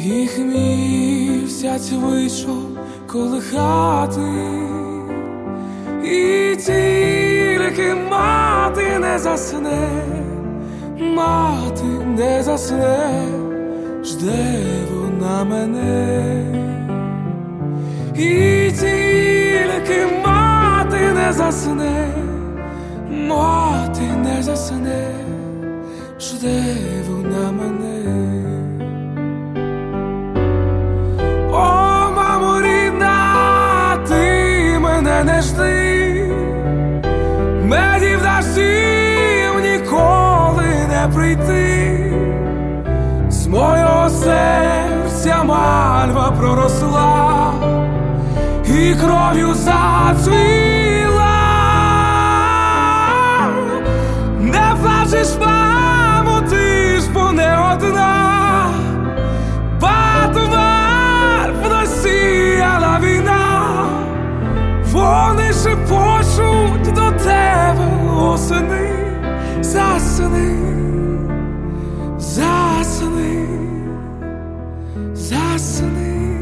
Їх місяць вийшов колихати, і тільки мати не засне, мати не засне, жде вона мене. І тільки мати не засне, мати не засне, жде вона мене. О, мамо рідна, ти мене не жди, медів дощів ніколи не прийти. З мого серця мальва проросла і кров'ю зацвіла. Не плачеш, мамо, ти ж бо не одна, Патумар розсіяла війна. Вони шепочуть до тебе осени, засни, засни, засни,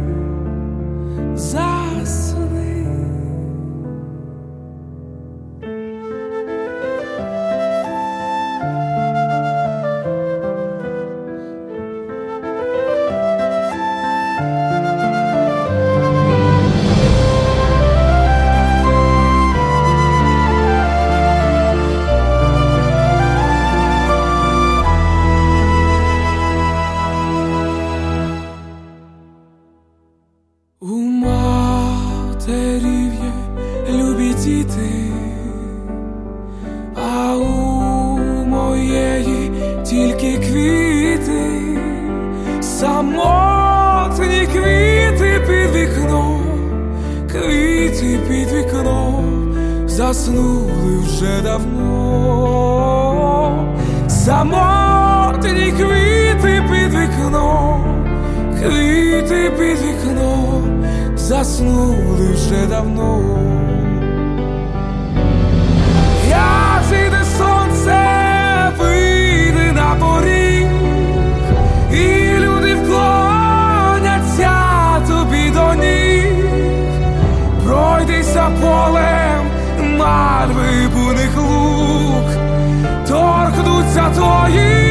засни. У матерів є любі діти, а у моєї тільки квіти, самотні квіти під вікном, квіти під вікном, заснули вже давно. Самотні квіти під вікном, квіти під вікном, заснули вже давно. Як зійде сонце, вийде на поріг, і люди вклоняться тобі до ніг. Пройдися полем мальви буйних лук, торкнуться твої